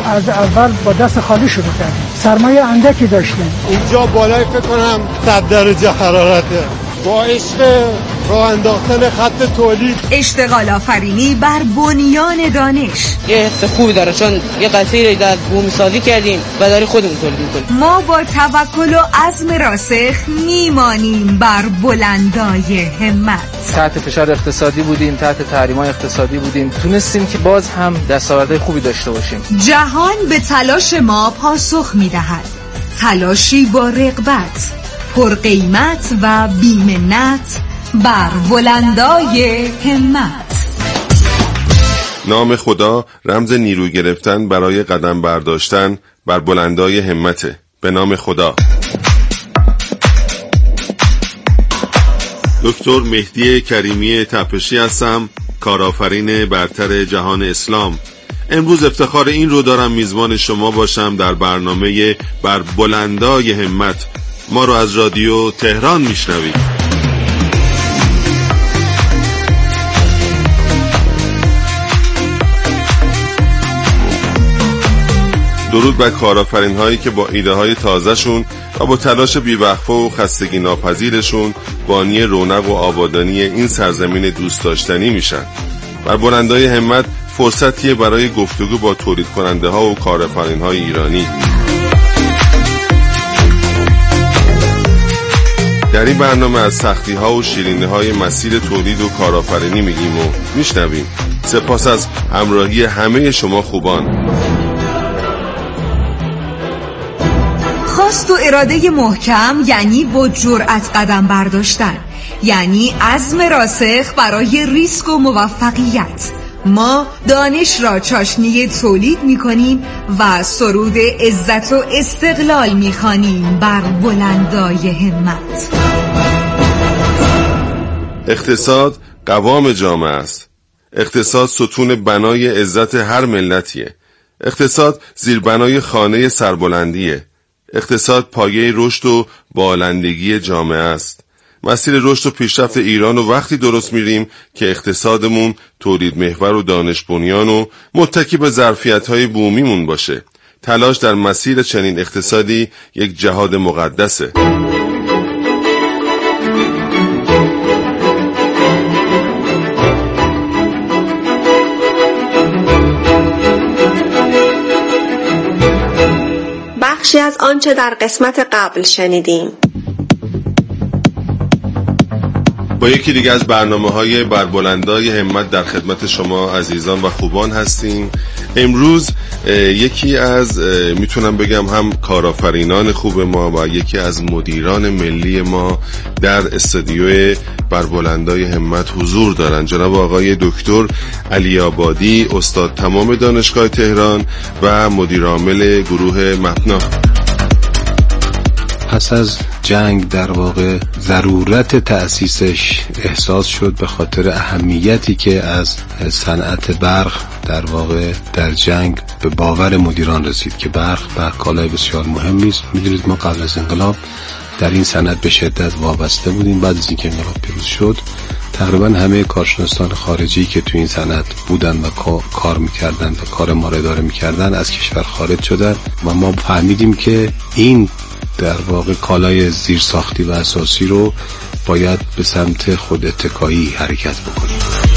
از اول با دست خالی شروع کردیم، سرمایه اندکی داشتیم. اینجا بالای فکر کنم 100 درجه حرارته. با عشق راه انداختن خط تولید، اشتغال آفرینی بر بنیان دانش. یه حس خوبی داره چون یه قطعی رو از بومی سازی کردیم و داری خودمون تولید میکنیم. ما با توکل و عزم راسخ میمانیم بر بلندای همت. تحت فشار اقتصادی بودیم، تحت تحریم‌های اقتصادی بودیم، تونستیم که باز هم دستاوردهای خوبی داشته باشیم. جهان به تلاش ما پاسخ میدهد، تلاشی با رغبت، پرقیمت و بی‌منت بر بلندای همت. نام خدا رمز نیرو گرفتن برای قدم برداشتن بر بلندای همته. به نام خدا. دکتر مهدی کریمی تپشی هستم، کارآفرین برتر جهان اسلام. امروز افتخار این رو دارم میزبان شما باشم در برنامه بر بلندای همت. ما رو از رادیو تهران میشنوید. درود بر کارآفرین هایی که با ایده های تازه شون و با تلاش بی‌وقفه و خستگی ناپذیرشون بانی رونق و آبادانی این سرزمین دوست داشتنی میشن. بر بلندای همت فرصتیه برای گفتگو با تولید کننده ها و کارآفرین های ایرانی. در این برنامه از سختی ها و شیرینی های مسیر تولید و کارآفرینی میگیم و میشنویم. سپاس از همراهی همه شما خوبان. خواست و اراده محکم یعنی با جرأت قدم برداشتن، یعنی عزم راسخ برای ریسک و موفقیت. ما دانش را چاشنی تولید می‌کنیم و سرود عزت و استقلال می‌خوانیم بر بلندای همت. اقتصاد قوام جامعه است. اقتصاد ستون بنای عزت هر ملتیه. اقتصاد زیربنای خانه سربلندیه. اقتصاد پایه رشد و بالندگی جامعه است. مسیر رشد و پیشرفت ایران رو وقتی درست میریم که اقتصادمون تولید محور و دانش بنیان و متکی به ظرفیت‌های بومیمون باشه. تلاش در مسیر چنین اقتصادی یک جهاد مقدسه. بخشی از آنچه در قسمت قبل شنیدیم. با یکی دیگه از برنامه‌های بر بلندای همت در خدمت شما عزیزان و خوبان هستیم. امروز یکی از میتونم بگم هم کارآفرینان خوب ما و یکی از مدیران ملی ما در استودیو بر بلندای همت حضور دارن. جناب آقای دکتر علی آبادی، استاد تمام دانشگاه تهران و مدیر عامل گروه مپنا. پس از جنگ در واقع ضرورت تأسیسش احساس شد به خاطر اهمیتی که از صنعت برق در واقع در جنگ به باور مدیران رسید که برق کالای بسیار مهمی است. می‌دونید ما قبل از انقلاب در این صنعت به شدت وابسته بودیم. بعد از اینکه انقلاب پیروز شد تقریبا همه کارشناسان خارجی که تو این صنعت بودن و کار می‌کردن و کار ما را اداره می‌کردن از کشور خارج شدن و ما فهمیدیم که این در واقع کالای زیرساختی و اساسی رو باید به سمت خود اتکایی حرکت بکنیم.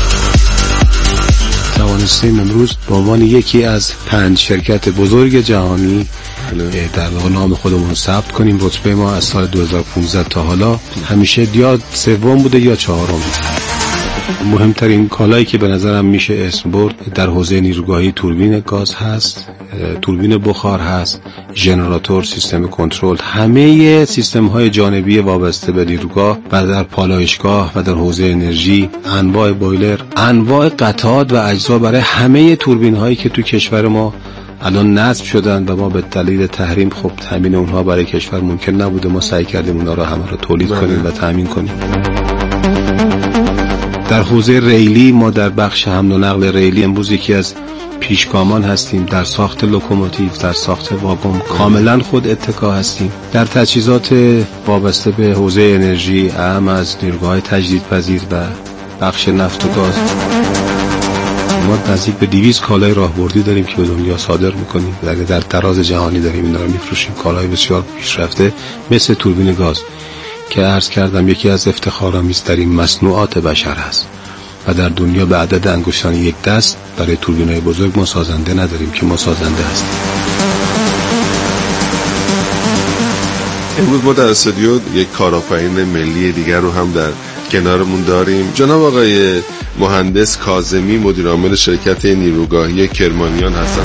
توانستیم امروز به عنوان یکی از 5 شرکت بزرگ جهانی در واقع نام خودمون ثبت کنیم. رتبه ما از سال 2015 تا حالا همیشه یا سوم بوده یا چهارم. مهمترین کالایی که به نظرم میشه اسم برد در حوزه نیروگاهی توربین گاز هست، توربین بخار هست، ژنراتور، سیستم کنترل، همه سیستم های جانبی وابسته به نیروگاه و در پالایشگاه و در حوزه انرژی، انواع بایلر، انواع قطعات و اجزا برای همه توربین هایی که تو کشور ما الان نصب شدن و ما به دلیل تحریم خب تامین اونها برای کشور ممکن نبوده. ما سعی کردیم اونها رو همه رو تولید کنیم و تامین کنیم. در حوزه ریلی ما در بخش حمل و نقل ریلی امروز یکی از پیشگامان هستیم. در ساخت لوکوموتیو، در ساخت واگن کاملا خود اتکا هستیم. در تجهیزات وابسته به حوزه انرژی اهم از نیروگاه‌های تجدیدپذیر و بخش نفت و گاز. ما نزدیک به 200 کالای راهبردی داریم که به دنیا صادر میکنیم، در تراز جهانی داریم اینا رو میفروشیم. کالای بسیار پیشرفته مثل توربین گاز که عرض کردم یکی از افتخارآمیزترین مصنوعات بشر هست و در دنیا به عدد انگشتان یک دست برای توربین‌های بزرگ ما سازنده نداریم که ما سازنده هستیم. امروز ما در استودیو یک کارآفرین ملی دیگر رو هم در کنارمون داریم، جناب آقای مهندس کاظمی، مدیر عامل شرکت نیروگاهی کرمانیان هستند.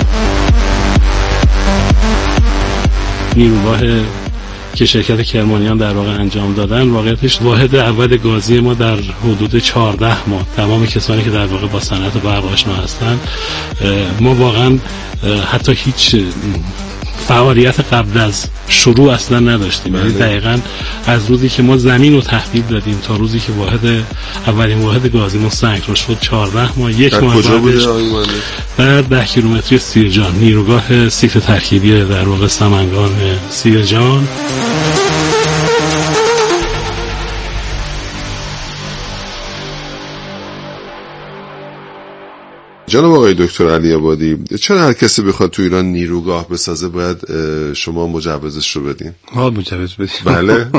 نیروگاه که شرکت کرمانیان در واقع انجام دادن، واقعیتش واحد اول گازی ما در حدود 14 ماه تمام کسانی که در واقع با صنعت برق آشنا هستن، ما واقعا حتی هیچ فعالیت قبل از شروع اصلا نداشتیم. یعنی دقیقاً از روزی که ما زمین رو تحویل دادیم تا روزی که اولین واحد گازیمون سنگ شد 14 ماه. یک ماه بعدش در 10 کیلومتری سیرجان، نیروگاه سیکل ترکیبی در واقع سمنگان سیرجان. جناب آقای دکتر علی آبادی، چرا هر کسی بخواد تو ایران نیروگاه بسازه باید شما مجوزش رو بدین؟ ما مجوز بدیم. بله.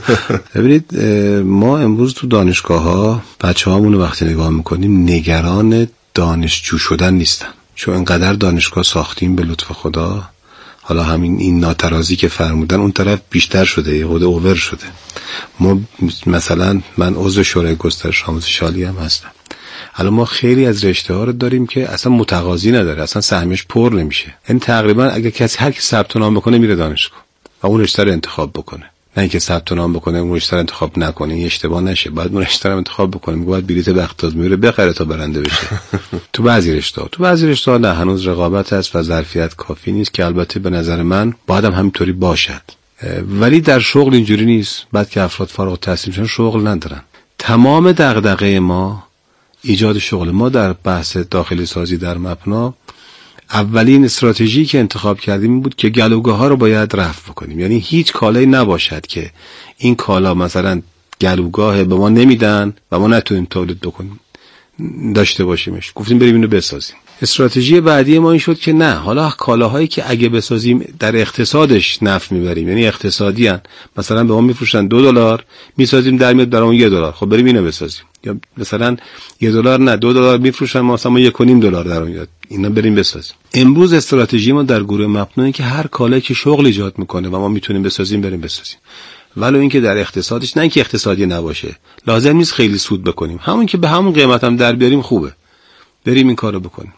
ببینید ما امروز تو دانشگاه‌ها بچه‌هامون رو وقتی نگاه می‌کنیم نگران دانشجو شدن نیستن، چون انقدر دانشگاه ساختیم به لطف خدا. حالا همین این ناترازی که فرمودن اون طرف بیشتر شده، یه خود اوور شده. ما مثلا من عضو شورای گسترش آموزش عالی هم هستم. حالا ما خیلی از رشته ها رو داریم که اصلا متقاضی نداره، اصلا سهمش پر نمیشه. یعنی تقریبا اگه کسی هر کی ثبت نام بکنه میره دانشگاه و اون رشته رو انتخاب بکنه، نه اینکه ثبت نام بکنه اون رشته رو انتخاب نکنه. این اشتباه نشه، باید اون رشته رو انتخاب بکنه. میگه باید بلیت بختاز میره بخره تا برنده بشه. تو بعضی رشته ها نه، هنوز رقابت هست و ظرفیت کافی نیست که البته به نظر من باید هم همینطوری باشد. ولی در شغل اینجوری نیست. بعد که افراد فارغ التحصیل میشن شغل ندارن. تمام دغدغه ما ایجاد شغل. ما در بحث داخلی سازی در مپنا اولین استراتژی که انتخاب کردیم این بود که گلوگاه ها رو باید رفع بکنیم. یعنی هیچ کالایی نباشد که این کالا مثلا گلوگاه به ما نمیدن و ما نتونیم تولید بکنیم داشته باشیمش. گفتیم بریم اینو بسازیم. استراتژی بعدی ما این شد که نه، حالا کالاهایی که اگه بسازیم در اقتصادش نفع میبریم، یعنی اقتصادی ان، مثلا به ما میفروشن $2 میسازیم در میاد برامون $1، خب بریم اینو بسازیم. یا مثلا $1 نه $2 میفروشن مثلا $1.5 در میاد، اینا بریم بسازیم. امروز استراتژی ما در گروه مپنا که هر کالایی که شغل ایجاد میکنه و ما میتونیم بسازیم بریم بسازیم. ولو اینکه در اقتصادش نه اینکه اقتصادی نباشه، لازم نیست خیلی سود بکنیم، همون که به همون قیمت هم در بیاریم خوبه، بریم این کارو بکنیم.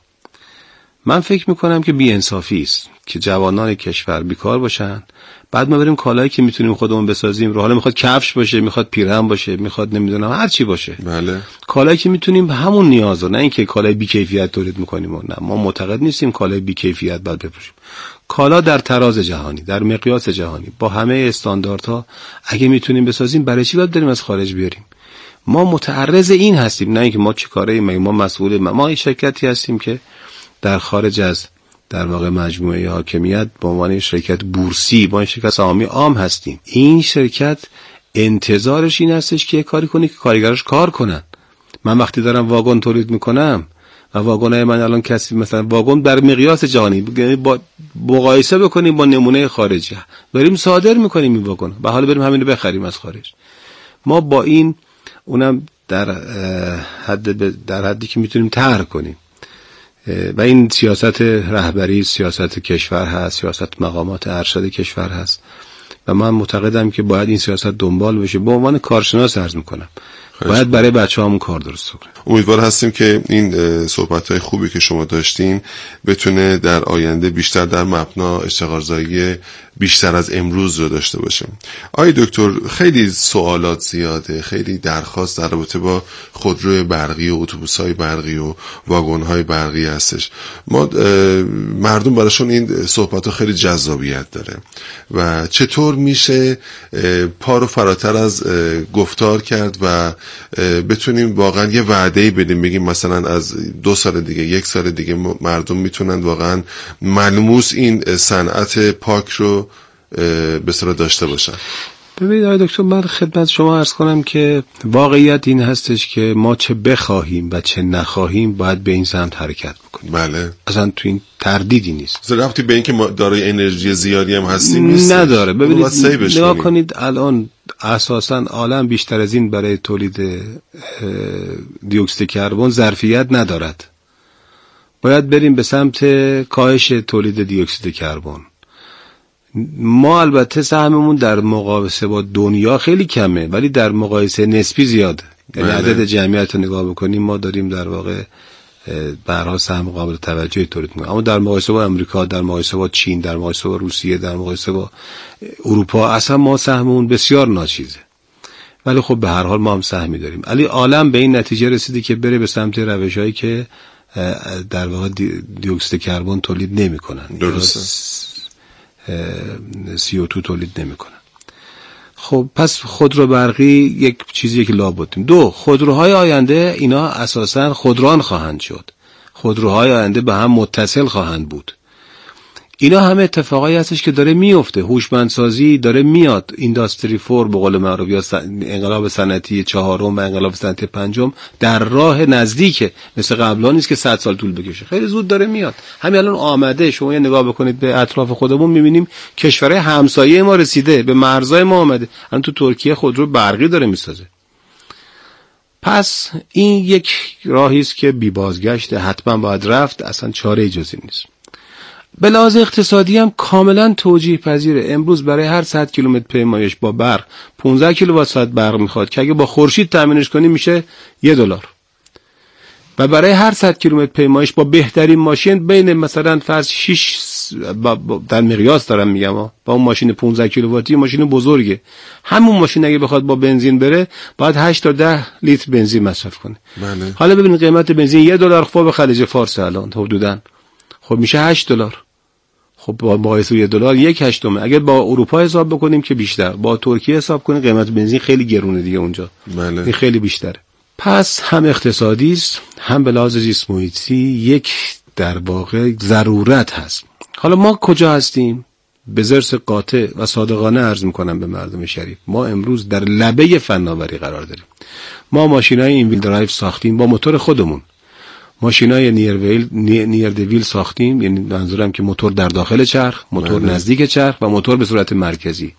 من فکر میکنم که بی‌انصافی است که جوانان کشور بیکار باشن، بعد ما بریم کالایی که میتونیم خودمون بسازیم رو، حالا میخواد کفش باشه، میخواد پیرهن باشه، میخواد نمیدونم هر چی باشه، بله، کالایی که میتونیم به همون نیازو، نه اینکه کالای بی‌کیفیت تولید میکنیم. نه، ما معتقد نیستیم کالای بی‌کیفیت باید بفروشیم. کالا در تراز جهانی، در مقیاس جهانی، با همه استانداردها اگه میتونیم بسازیم، برای چی باید بریم از خارج بیاریم؟ ما متعرض این هستیم، نه اینکه ما چیکاره ما مسئول ما این شرکتی هستیم که در خارج از در واقع مجموعه حاکمیت به عنوان شرکت بورسی، با این شرکت سهامی عام هستیم. این شرکت انتظارش این هستش که کاری کنه که کارگراش کار کنن. من وقتی دارم واگن تولید میکنم و واگنای من الان کسی مثلا واگن در مقیاس جهانی با مقایسه بکنیم با نمونه خارجی، بریم صادر میکنیم این واگن و حالا بریم همین رو بخریم از خارج. ما با این اونم در حدی که میتونیم طرح کنیم و این سیاست رهبری، سیاست کشور هست، سیاست مقامات ارشد کشور هست و من معتقدم که باید این سیاست دنبال بشه. به عنوان کارشناس عرض میکنم باید برای بچه‌هامون کار درست کنیم. امیدوار هستیم که این صحبت‌های خوبی که شما داشتین بتونه در آینده بیشتر در مبنا اشتغالزایی بیشتر از امروز رو داشته باشیم. آقای دکتر، خیلی سوالات زیاده، خیلی درخواست در رابطه با خودروی برقی و اتوبوس‌های برقی و واگن‌های برقی هستش. ما مردم براشون این صحبت‌ها خیلی جذابیت داره و چطور میشه پا رو فراتر از گفتار کرد و بتونیم واقعا یه وعده‌ای بدیم، بگیم مثلا از 2 سال دیگه، 1 سال دیگه مردم میتونن واقعا ملموس این صنعت پاک رو به صورت داشته باشن. ببینید آقای دکتر، من خدمت شما عرض کنم که واقعیت این هستش که ما چه بخواهیم و چه نخواهیم باید به این سمت حرکت بکنیم. بله. اصلا تو این تردیدی نیست. ربطی به این که ما دارای انرژی زیادی هم هستیم نیست. نداره. ببینید نگاه کنید الان اساساً عالم بیشتر از این برای تولید دیوکسید کربن ظرفیت ندارد. باید بریم به سمت کاهش تولید دیوکسید کربن. ما البته سهممون در مقایسه با دنیا خیلی کمه، ولی در مقایسه نسبی زیاده. یعنی عدد جمعیت رو نگاه بکنیم ما داریم در واقع برها سهم قابل توجهی تولید می‌کنیم، اما در مقایسه با امریکا، در مقایسه با چین، در مقایسه با روسیه، در مقایسه با اروپا اصلا ما سهممون بسیار ناچیزه. ولی خب به هر حال ما هم سهمی داریم. ولی عالم به این نتیجه رسیده که بره به سمت روش‌هایی که در واقع دیوکسید کربن تولید نمی‌کنن. درسته. CO2 تولید نمی‌کنن. خب پس خودرو برقی یک چیزیه که لابدیم. دو، خودروهای آینده اینا اساساً خودران خواهند شد. خودروهای آینده به هم متصل خواهند بود. اینا همه اتفاقایی هستش که داره میفته. هوشمندسازی داره میاد. اینداستری 4 به قول معروف یا انقلاب صنعتی 4 و انقلاب صنعتی 5 در راه نزدیکه. مثل قبلا نیست که 100 سال طول بکشه. خیلی زود داره میاد. همین الان آمده. شما یه نگاه بکنید به اطراف خودمون میبینیم کشورهای همسایه ما رسیده، به مرزهای ما اومده. الان تو ترکیه خودرو برقی داره میسازه. پس این یک راهی است که بی بازگشته، حتما باید رفت، اصلا چاره جزی نیست. به لحاظ اقتصادی هم کاملا توجیه پذیره. امروز برای هر 100 کیلومتر پیمایش با برق 15 کیلووات ساعت برق میخواد که اگه با خورشید تامینش کنی میشه $1. و برای هر 100 کیلومتر پیمایش با بهترین ماشین بین مثلا فرض 6 در مقیاس دارم میگم با اون ماشین 15 کیلوواتی ماشین بزرگه، همون ماشین اگه بخواد با بنزین بره باید 8 تا 10 لیتر بنزین مصرف کنه. بله. حالا ببینید قیمت بنزین $1 خب خلیج فارس الان حدوداً خب میشه $8. خب با مقایسه $1 1/8. اگر با اروپا حساب بکنیم که بیشتر، با ترکیه حساب کنیم قیمت بنزین خیلی گرونه دیگه اونجا. بله. این خیلی بیشتره. پس هم اقتصادی است، هم به لحاظ زیست محیطی یک در واقع ضرورت هست. حالا ما کجا هستیم؟ به ضرس قاطع و صادقانه عرض میکنم به مردم شریف، ما امروز در لبه فناوری قرار داریم. ما ماشینای این ویل درایو ساختیم با موتور خودمون. ماشینای نیردویل ساختیم، یعنی منظورم که موتور در داخل چرخ، موتور نزدیک چرخ و موتور به صورت مرکزی.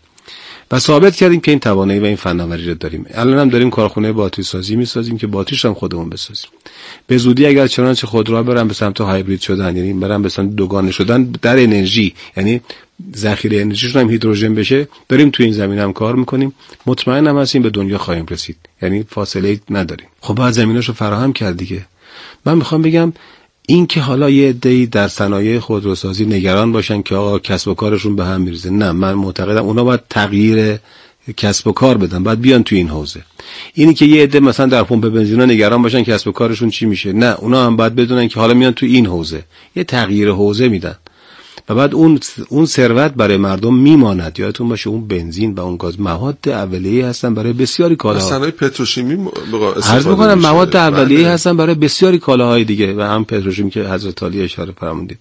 و ثابت کردیم که این توانایی و این فناوری رو داریم. الان هم داریم کارخونه باتری سازی می‌سازیم که باتریش هم خودمون بسازیم. به زودی اگر چنانچه خودروها برن به سمت هایبرید شدن، یعنی برن به سمت دوگانه شدن در انرژی، یعنی ذخیره انرژیشون هم هیدروژن بشه، داریم تو این زمینه هم کار می‌کنیم. مطمئنم هستیم به دنیا خواهیم رسید. یعنی فاصله نداریم. خب بعد زمینه‌شو فراهم کرد دیگه. من میخوام بگم این که حالا یه عده‌ای در صنایع خودروسازی نگران باشن که آقا کسب و کارشون به هم میریزه، نه، من معتقدم اونا باید تغییر کسب و کار بدن، باید بیان تو این حوزه. اینی که یه عده مثلا در پمپ بنزینا نگران باشن کسب و کارشون چی میشه، نه، اونا هم باید بدونن که حالا میان تو این حوزه، یه تغییر حوزه میدن و بعد اون ثروت برای مردم میماند. یادتون باشه اون بنزین و اون گاز مواد اولیه هستن برای بسیاری کالاها. صنایع پتروشیمی عرض می‌کنم مواد اولیه هستن برای بسیاری کالاهای دیگه و هم پتروشیمی که حضرت علی اشاره فرمودید.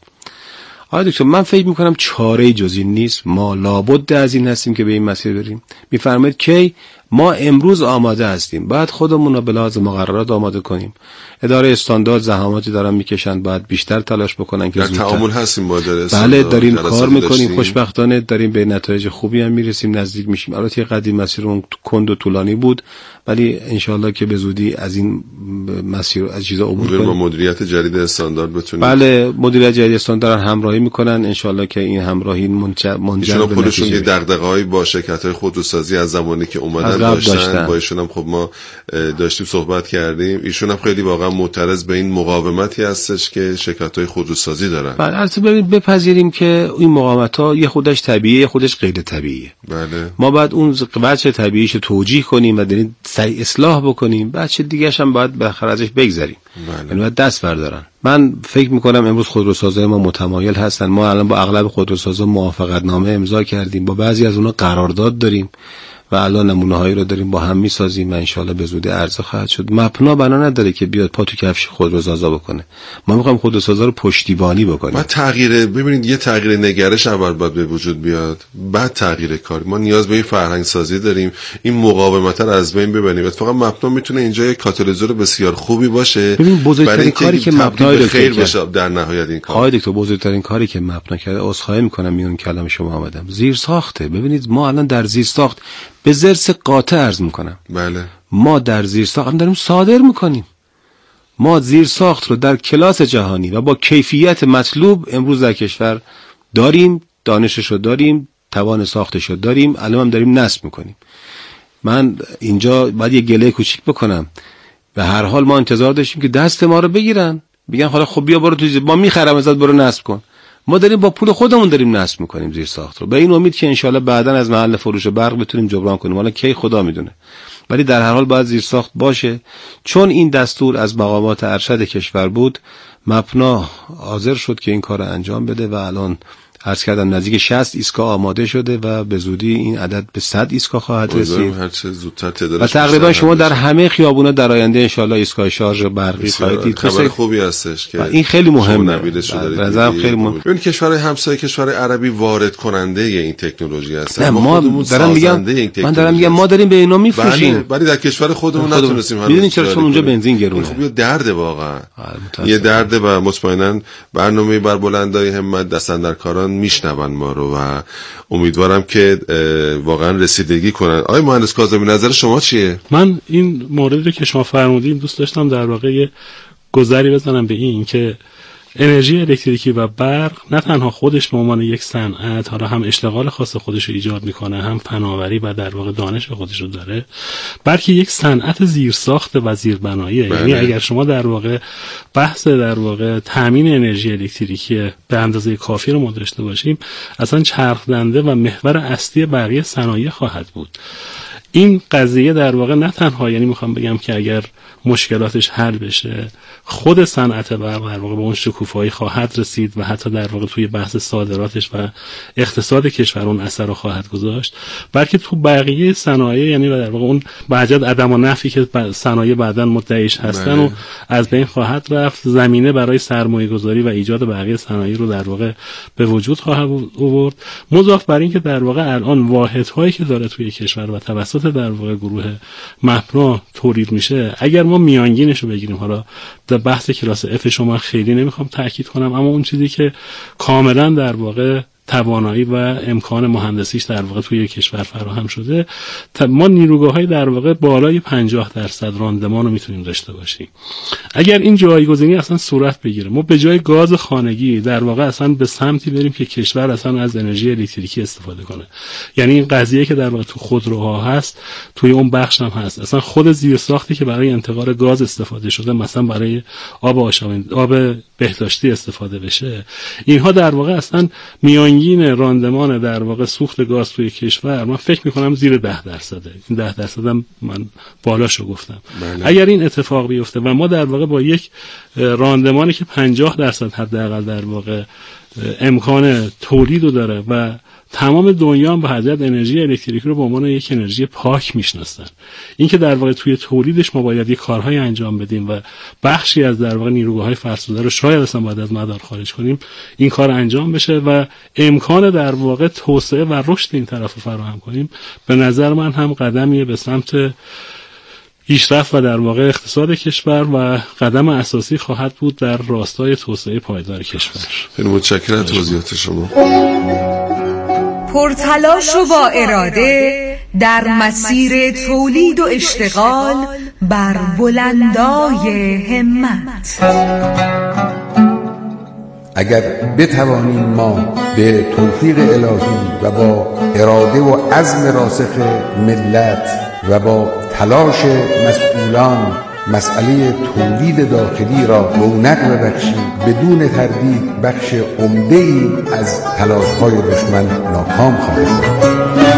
آقای دکتر من فکر می‌کنم چاره‌ای جز این نیست. ما لابد از این هستیم که به این مسیر بریم. می‌فرمایید که ما امروز آماده هستیم، بعد خودمون رو به لحاظ مقررات آماده کنیم. اداره استاندارد زحماتی دارن میکشن، باید بیشتر تلاش بکنن که در تعامل هستیم با اداره استاندارد. بله داریم کار میکنیم، خوشبختانه داریم به نتایج خوبی هم میرسیم، نزدیک میشیم. البته قدیم مسیر اون کند و طولانی بود، ولی انشالله که به زودی از این مسیر از چیزا عبور کنیم. با مدیریت جدید استاندارد بتونیم. بله مدیریت جدید استاندارد همراهی میکنن، انشالله که این همراهی منجر به خودشون یه دغدغه‌ای با شرکت‌های خودروسازی از زمانی که اومدن داشتن. با ایشون هم خب ما داشتیم صحبت کردیم، ایشون هم خیلی واقعا معترض به این مقاومتی هستش که شرکت‌های خودروسازی دارن. بله البته بپذیریم که این مقاومت‌ها یه خودش طبیعیه، خودش غیر طبیعیه. بله. ما باید اون وجه طبیعیش رو توجیه کنیم و در سعی اصلاح بکنیم، بچه دیگه‌ش هم باید بالاخره ازش بگذریم. یعنی باید دست بردارن. من فکر می‌کنم امروز خودروسازای ما متمایل هستن. ما الان با اغلب خودروسازا موافقتنامه امضا کردیم، با بعضی از اونها قرارداد داریم و الان نمونه‌هایی رو داریم با هم می‌سازیم و ان شاءالله به زودی عرضه خواهد شد. مپنا بنا نداره که بیاد پا تو کفش خودروسازا بکنه. ما می‌خوایم خودروسازا رو پشتیبانی بکنیم. بعد ببینید یه تغییر نگرش اول باید به وجود بیاد، بعد تغییر کار. ما نیاز به این فرهنگ سازی داریم، این مقاومت رو از بین ببریم. اتفاقا مپنا میتونه اینجا یک کاتالیزور بسیار خوبی باشه. ببین بزرگترین کاری که مپنا خیر بشه در نهایت این کار. آقای دکتر بزرگترین کاری که مپنا کرده، عذرخواهی می‌کنم میون کلام شما آمدم، زیر ساخته. ببینید ما الان در زیر ساخت به ضرس قاطع عرض میکنم، بله، ما در زیر ساخت داریم صادر میکنیم. ما زیر ساخت رو در کلاس جهانی و با کیفیت مطلوب امروز در کشور داریم، دانشش رو داریم، توان ساختش رو داریم، الان هم داریم نصب میکنیم. من اینجا باید یه گله کوچیک بکنم. به هر حال ما انتظار داشتیم که دست ما رو بگیرن، بگن حالا خب بیا برو تو، ما میخرم ازت، برو نصب کن. ما داریم با پول خودمون داریم نصب میکنیم زیر ساخت رو، به این امید که انشالله بعداً از محل فروش برق بتونیم جبران کنیم. حالا کی خدا میدونه، ولی در هر حال باید زیر ساخت باشه. چون این دستور از مقامات ارشد کشور بود، مپنا حاضر شد که این کار انجام بده و الان عرض کردم نزدیک 60 ایستگاه آماده شده و به زودی این عدد به 100 ایستگاه خواهد رسید. و تقریبا شما در همه خیابونا در آینده انشالله ایستگاه شارژ برقی خواهید دید. خبر خوبی هستش که این خیلی مهمه. به نظرم خیلی مهمه. این کشورهای همسایه کشور عربی وارد کننده این تکنولوژی هستن. ما دارم میگم ما داریم به اینا میفروشیم. ولی در کشور خودمون نتونستیم هنوز. میدونید چرا؟ چون اونجا بنزین گرونه. خب یه درده واقعا. یه درده و مطمئنا برنامه بر بلندای همت دستاندرکاران میشنون ما رو و امیدوارم که واقعا رسیدگی کنن. آقای مهندس کاظمی نظر شما چیه؟ من این موردی که شما فرمودین دوست داشتم در واقع گذری بزنم به این که انرژی الکتریکی و برق نه تنها خودش به عنوان یک صنعت حالا هم اشتغال خاص خودش رو ایجاد میکنه، هم فناوری و در واقع دانش خودش رو داره، بلکه یک صنعت زیرساخت و زیربناییه. یعنی اگر شما در واقع بحث در واقع تامین انرژی الکتریکی به اندازه کافی رو ما داشته باشیم، اصلا چرخدنده و محور اصلی بقیه صنایع خواهد بود. این قضیه در واقع نه تنها، یعنی میخوام بگم که اگر مشکلاتش حل بشه، خود صنعت برق در واقع به اون شکوفایی خواهد رسید و حتی در واقع توی بحث صادراتش و اقتصاد کشور اون اثر رو خواهد گذاشت، بلکه تو بقیه صنایع، یعنی در واقع اون بجد عدم و نفی که صنایع بعداً مدعیش هستن و از بین خواهد رفت. زمینه برای سرمایه گذاری و ایجاد بقیه صنایع رو در واقع به وجود خواهد آورد. مضاف بر این که در واقع الان واحدهایی که داره توی کشور و توسط در واقع گروه مپنا تولید میشه، اگر ما میانگینش رو بگیریم، حالا در بحث کلاس اف شما خیلی نمیخوام تاکید کنم، اما اون چیزی که کاملا در واقع توانایی و امکان مهندسیش در واقع توی کشور فراهم شده، ما نیروگاه‌های در واقع بالای 50% راندمان رو میتونیم داشته باشیم. اگر این جایگزینی اصلا صورت بگیره، ما به جای گاز خانگی در واقع اصلا به سمتی بریم که کشور اصلا از انرژی الکتریکی استفاده کنه. یعنی این قضیه که در واقع تو خودروها هست، توی اون بخش هم هست، اصلا خود زیرساختی که برای انتقال گاز استفاده شده، مثلا برای آب بهداشتی استفاده بشه، اینها در واقع اصلا میانگین راندمان در واقع سوخت گاز توی کشور من فکر میکنم زیر 10%. این 10% هم من بالاشو گفتم. اگر این اتفاق بیفته و ما در واقع با یک راندمانی که 50% حداقل در واقع امکان تولید رو داره و تمام دنیا هم به حضرت انرژی الکتریکی رو به عنوان یک انرژی پاک میشناسن، این که در واقع توی تولیدش ما باید یک کارهای انجام بدیم و بخشی از در واقع نیروگاه‌های فرسوده رو شاید اصلا باید از مدار خارج کنیم، این کار انجام بشه و امکان در واقع توسعه و رشد این طرف رو فراهم کنیم، به نظر من هم قدمیه به سمت پیشرفت و در واقع اقتصاد کشور و قدم اساسی خواهد بود در راستای توسعه پایدار کشور. خیلی متشکرم از توضیحات شما. پرتلاش و با اراده در مسیر تولید و اشتغال بر بلندای همت. اگر بتوانیم ما به توفیق الهی و با اراده و عزم راسخ ملت و با تلاش مسئولان مسئله تولید داخلی را رونق ببخشیم، بدون تردید بخش عمده‌ای از تلاش‌های دشمن ناکام خواهد شد.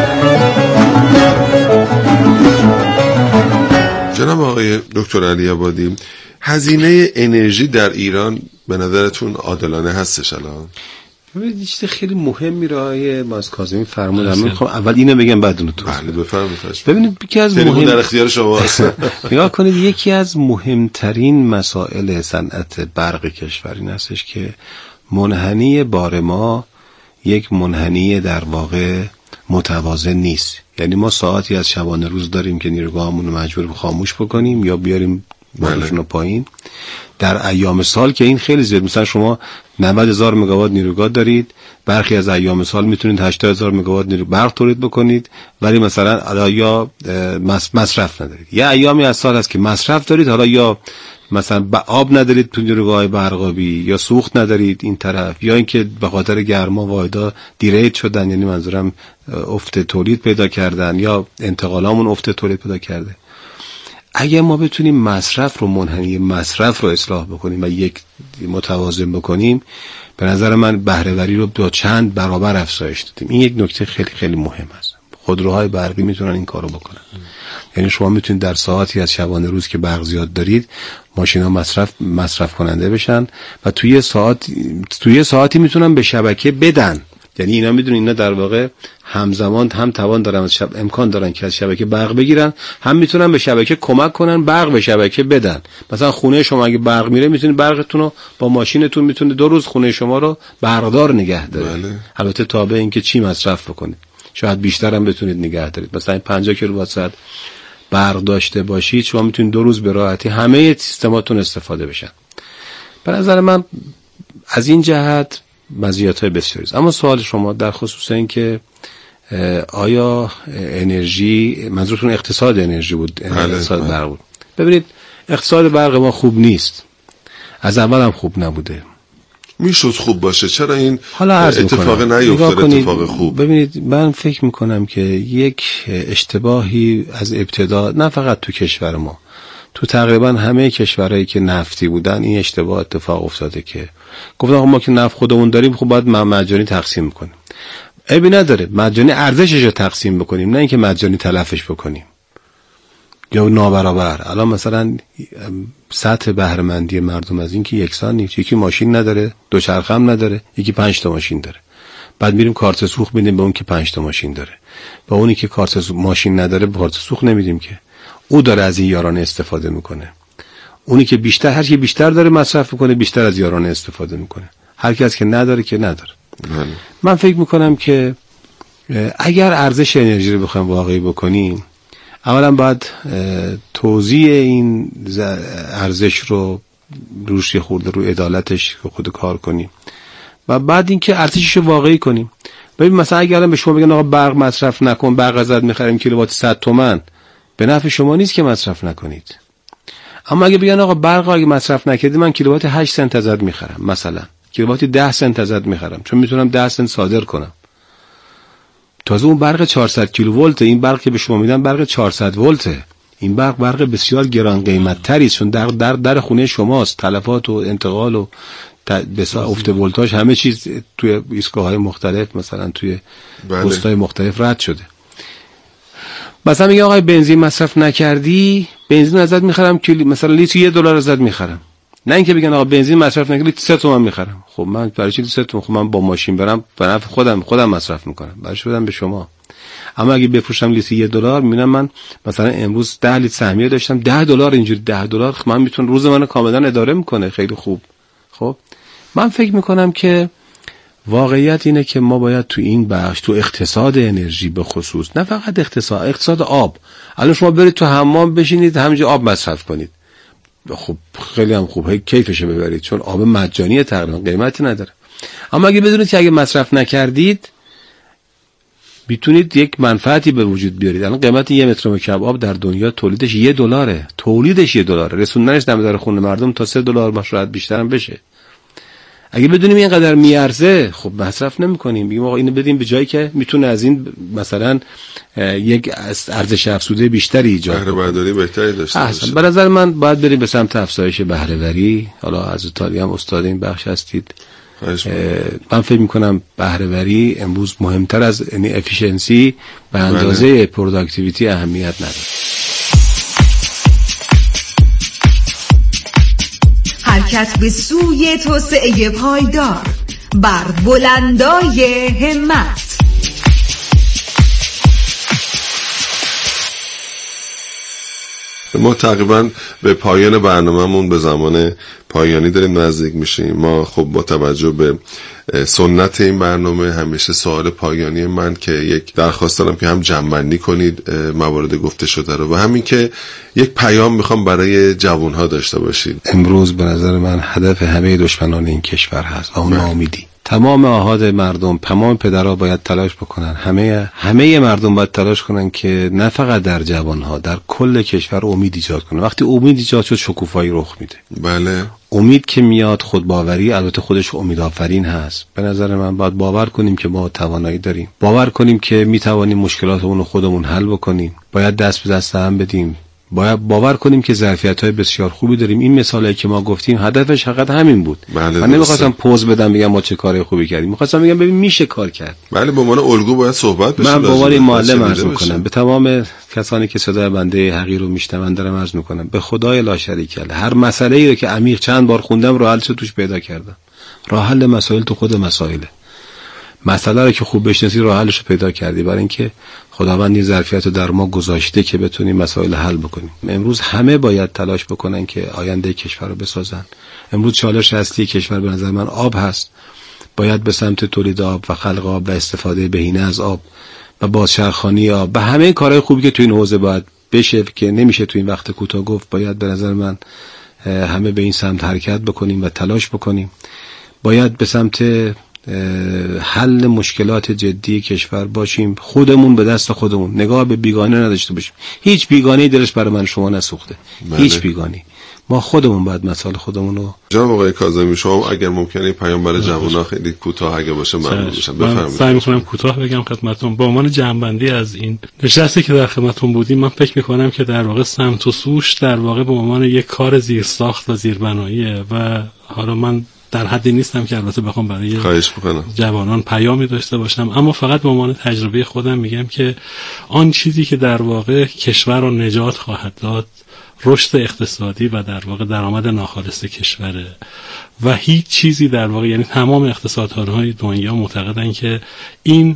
جناب آقای دکتر علی آبادی، هزینه انرژی در ایران به نظرتون عادلانه هستش الان؟ ببینید یه چیز خیلی مهمی رو آقای کاظمی فرمودن. من میخوام اول اینو بگم بعد اونو توضیح بدم. بفرمایید. ببینید یکی از مهم در اختیار شماست. نگاه کنید یکی از مهمترین مسائل صنعت برق کشور این هستش که منحنی بار ما یک منحنی در واقع متوازن نیست. یعنی ما ساعتی از شبانه روز داریم که نیروگاهمون رو مجبور به خاموش بکنیم یا بیاریم بارشون رو پایین. در ایام سال که این خیلی زیاد، مثلا شما 90,000 مگاوات نیروگاه دارید، برخی از ایام سال میتونید 80,000 مگاوات برق تولید بکنید، ولی مثلا یا مصرف ندارید. یا ایامی از سال هست که مصرف دارید، حالا یا مثلا آب ندارید تو نیروگاه برقابی، یا سوخت ندارید این طرف، یا اینکه به خاطر گرما واحدا دیریت شدن، یعنی منظورم افت تولید پیدا کردن یا انتقالامون افت تولید پیدا کرده. اگه ما بتونیم مصرف رو، منحنی مصرف رو اصلاح بکنیم و یک متوازن بکنیم، به نظر من بهره‌وری رو با چند برابر افزایش دادیم. این یک نکته خیلی خیلی مهم است. خودروهای برقی میتونن این کارو بکنن. یعنی شما میتونید در ساعتی از شبانه روز که برق زیاد دارید ماشینا مصرف کننده بشن و توی ساعتی میتونن به شبکه بدن. یعنی اینا میدونن اینا در واقع همزمان هم توان دارن، امکان دارن که از شبکه برق بگیرن، هم میتونن به شبکه کمک کنن برق به شبکه بدن. مثلا خونه شما اگه برق میره میتونید برقتون رو با ماشینتون میتونه 2 روز خونه شما رو برقدار نگه داره. بله. البته تابع اینکه چی مصرف بکنید، شاید بیشتر هم بتونید نگه دارید. مثلا 50 کیلووات ساعت برق داشته باشید شما میتونید 2 روز به راحتی همه سیستماتون استفاده بشن. به نظر من از این جهت مزیت‌های بسیاری است. اما سوال شما در خصوص این که آیا انرژی، منظورتون اقتصاد انرژی بود، اقتصاد برق بود. ببینید اقتصاد برق ما خوب نیست، از اول هم خوب نبوده. میشد خوب باشه، چرا این اتفاق نیفتاد؟ اتفاق خوب. ببینید من فکر میکنم که یک اشتباهی از ابتدا، نه فقط تو کشور ما، تو تقریبا همه کشورهایی که نفتی بودن این اشتباه اتفاق افتاده که گفتن ما که نفت خودمون داریم خب باید مجانی تقسیم کنیم. عیبی نداره مجانی ارزشش رو تقسیم بکنیم، نه اینکه مجانی تلفش بکنیم یا نابرابر. الان مثلا سطح بهره‌مندی مردم از این که یکسان نیست. یکی ماشین نداره، دوچرخه هم نداره، یکی 5 تا ماشین داره. بعد میریم کارت سوخت میدیم به اون که 5 تا ماشین داره. به اونی که کارت ماشین نداره کارت سوخت نمیدیم که. او داره از این یارانه استفاده میکنه. اونی که بیشتر، هر کی بیشتر داره مصرف میکنه بیشتر از یارانه استفاده میکنه. هر کی از که نداره که نداره. من فکر میکنم که اگر ارزش انرژی رو بخوایم واقعی بکنیم، اولا باید توزیع این ارزش رو روش خورده رو عدالتش خود کار کنیم و بعد اینکه ارزشش رو واقعی کنیم. ببین مثلا اگر به شما بگن آقا برق مصرف نکن، برق ازت میخریم کیلووات 100 تومان، به نفع شما نیست که مصرف نکنید. اما اگه بگن آقا برق اگه مصرف نکردی من کیلووات 8 سنت ازت میخرم، مثلا کیلووات 10 سنت ازت میخرم، چون میتونم 10 سنت صادر کنم. تازه اون برق 400 کیلوولت، این برق که به شما میدن برق 400 ولته. این برق بسیار گران قیمت تری است، چون در خونه شماست. تلفات و انتقال و افت ولتاژ همه چیز توی ایستگاه‌های مختلف، مثلا توی پست‌های مختلف رد شده. مثلا میگه آقای بنزین مصرف نکردی بنزین ازت میخرم مثلا لیتر $1 ازت میخرم. نه اینکه بگن آقا بنزین مصرف نکردی 3 تومن میخرم. خب من برای چی 3 تومن؟ خب من با ماشین برم به نفع خودم مصرف میکنم، برایش بدم به شما. اما اگه بفروشم لیتر $1 میبینم من مثلا امروز 10 لیتر سهمیه داشتم $10 اینجوری $10 من میتونم روز منو کاملا اداره میکنه. خیلی خوب. خب من فکر میکنم که واقعیت اینه که ما باید تو این بخش، تو اقتصاد انرژی به خصوص، نه فقط اقتصاد آب. الان شما برید تو حمام بشینید همینجا آب مصرف کنید، خب خیلی هم خوب، کیفشو ببرید، چون آب مجانیه، تقریبا قیمتی نداره. اما اگه بدونید که اگه مصرف نکردید میتونید یک منفعتی به وجود بیارید. الان قیمت 1 متر مکعب آب در دنیا تولیدش $1، تولیدش $1، رسوندنش دم در خونه مردم تا $3 شاید بیشتر هم بشه. اگه بدونیم اینقدر میارزه خب مصرف نمی‌کنیم، میگیم آقا اینو بدیم به جایی که میتونه از این مثلا یک ارزش افزوده بیشتری ایجاد کنه، بهره برداری بهتری داشته باشه. به نظر من باید بریم به سمت افزایش بهره وری. حالا از ایتالی هم استاد این بخش هستید. من فکر می‌کنم بهره وری امروز مهمتر از افیشنسی به اندازه پروداکتیویتی اهمیت نداره. حرکت به سوی توسعه پایدار، بر بلندای همت. ما تقریبا به پایان برنامه‌مون به زمان پایانی داریم نزدیک میشیم. ما خب با توجه به سنت این برنامه همیشه سوال پایانی من که یک درخواست دارم که هم جمع‌بندی کنید موارد گفته شده رو و همین که یک پیام میخوام برای جوانها داشته باشید. امروز به نظر من هدف همه دشمنان این کشور هست و اون ناامیدی. تمام آحاد مردم، تمام پدرها باید تلاش بکنن، همه مردم باید تلاش کنن که نه فقط در جوانها، در کل کشور امید ایجاد کنن. وقتی امید ایجاد شد شکوفایی رخ میده. بله. امید که میاد خودباوری البته خودش امیدآفرین هست. به نظر من باید باور کنیم که ما توانایی داریم، باور کنیم که میتوانیم مشکلاتمون رو خودمون حل بکنیم، باید دست به دست هم بدیم، باید باور کنیم که ظرفیت‌های بسیار خوبی داریم. این مثالی که ما گفتیم هدفش فقط همین بود. بله، من نمی‌خواستم پوز بدم بگم ما چه کار خوبی کردیم، می‌خواستم بگم ببین میشه کار کرد. بله، به عنوان الگو باید صحبت بشه. من به عنوان معلم عرض می‌کنم به تمام کسانی که صدای بنده حقیر رو میشنون دارم عرض می‌کنم به خدای لا شریک له، هر مسئله‌ای رو که عمیق چند بار خوندم راه حلش توش پیدا کردم. راه حل مسائل تو خود مسائله. مسئله رو که خوب بشناسی راه حلش رو پیدا کردی، برای اینکه خداوند این ظرفیت رو در ما گذاشته که بتونیم مسائل حل بکنیم. امروز همه باید تلاش بکنن که آینده کشور رو بسازن. امروز چالش اصلی کشور به نظر من آب هست. باید به سمت تولید آب و خلق آب و استفاده بهینه از آب و بازچرخانی آب و همه کارهای خوبی که تو این حوزه باید بشه که نمیشه تو این وقت کوتاه گفت. باید به نظر من همه به این سمت حرکت بکنیم و تلاش بکنیم. باید به سمت حل مشکلات جدی کشور باشیم، خودمون به دست خودمون، نگاه به بیگانه نداشته باشیم. هیچ بیگانه‌ای دلش برای من شما نسوخته. بله. هیچ بیگانه‌ای. ما خودمون باید مسائل خودمون رو. جناب آقای کاظمی شما اگر ممکنه پیام برای جوان‌ها خیلی کوتاه اگه باشه ممنون میشم. بفرمایید. سعی می‌کنم کوتاه بگم خدمتتون. با عنوان جمع‌بندی از این نشستی که در خدمتتون بودیم، من فکر می‌کنم که در واقع سمت و سوش در واقع به عنوان یک کار زیرساخت و زیربناییه و حالا من در حدی نیستم که البته بخوام برای جوانان پیامی داشته باشم، اما فقط به عنوان تجربه خودم میگم که آن چیزی که در واقع کشور را نجات خواهد داد رشد اقتصادی و در واقع درآمد ناخالص کشوره و هیچ چیزی در واقع، یعنی تمام اقتصاددانهای دنیا معتقدن که این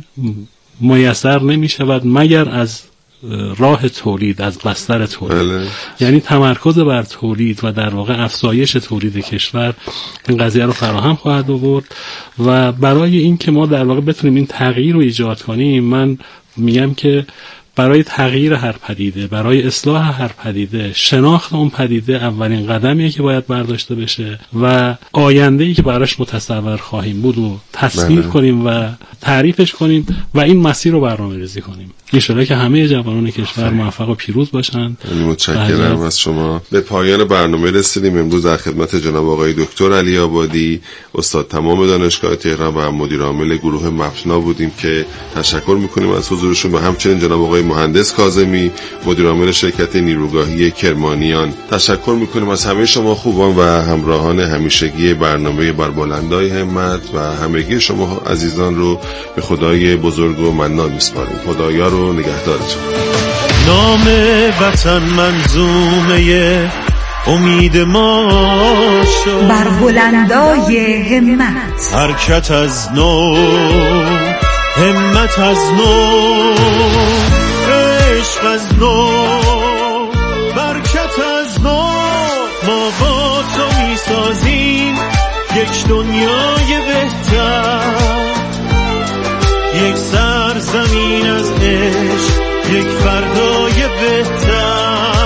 میسر نمی شود مگر از راه تولید، از بستر تولید. بله. یعنی تمرکز بر تولید و در واقع افزایش تولید کشور این قضیه رو فراهم خواهد آورد و برای این که ما در واقع بتونیم این تغییر رو ایجاد کنیم، من میگم که برای تغییر هر پدیده، برای اصلاح هر پدیده، شناخت اون پدیده اولین قدمیه که باید برداشته بشه و آینده‌ای که براش متصور خواهیم بود و تصویر کنیم و تعریفش کنیم و این مسیر رو برنامه‌ریزی کنیم. انشالله که همه جوانان کشور موفق و پیروز باشند. متشکرم از شما. به پایان برنامه رسیدیم. امروز در خدمت جناب آقای دکتر علی آبادی، استاد تمام دانشگاه تهران و مدیر عامل گروه مفنا بودیم که تشکر میکنیم از حضورشون و همچنین جناب آقای مهندس کاظمی، مدیر عامل شرکت نیروگاهی کرمانیان. تشکر میکنیم از همه شما خوبان و همراهان همیشگی برنامه بر بلندای همت و همگی شما عزیزان رو به خدای بزرگ و منان میسپاریم. خدایا رو نگهدارتون. نام وطن منظومه امید ما شد، بر بلندای همت حرکت از نو، همت از نو، عشق از نو، برکت از نو. ما با تو میسازیم یک دنیای بهتر، یک سرزمین از عشق، یک فردای بهتر.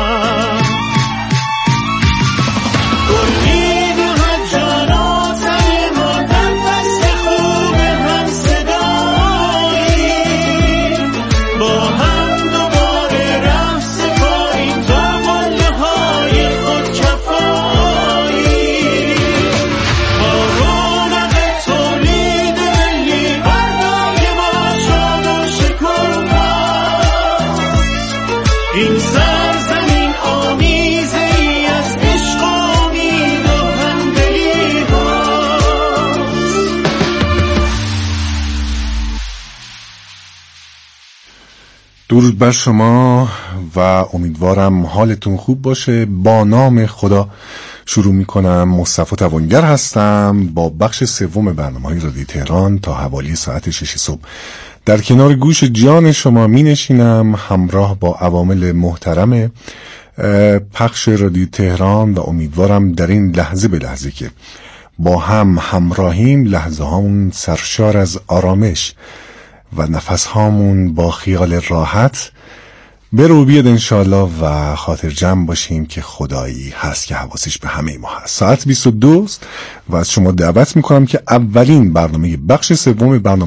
امید و هجانات ما در فصل خوب هم صدایی، با هم دوباره ره سپاریم تا قله های خود کفایی. با رونق تولید ملی بردای ما شاد و شکوفاست، این سرزمین آمیزه ای از عشق و امید و همدلی هاست. درود بر شما و امیدوارم حالتون خوب باشه. با نام خدا شروع میکنم. مصطفی توانگر هستم با بخش سوم برنامه‌های رادیو تهران تا حوالی ساعت 6 صبح در کنار گوش جان شما می نشینم همراه با عوامل محترم پخش رادیو تهران و امیدوارم در این لحظه به لحظه که با هم همراهیم لحظه هامون سرشار از آرامش و نفس هامون با خیال راحت برو بیاد انشالله و خاطر جمع باشیم که خدایی هست که حواسش به همه ما هست. ساعت 22 و از شما دعوت میکنم که اولین برنامه بخش سوم برنامه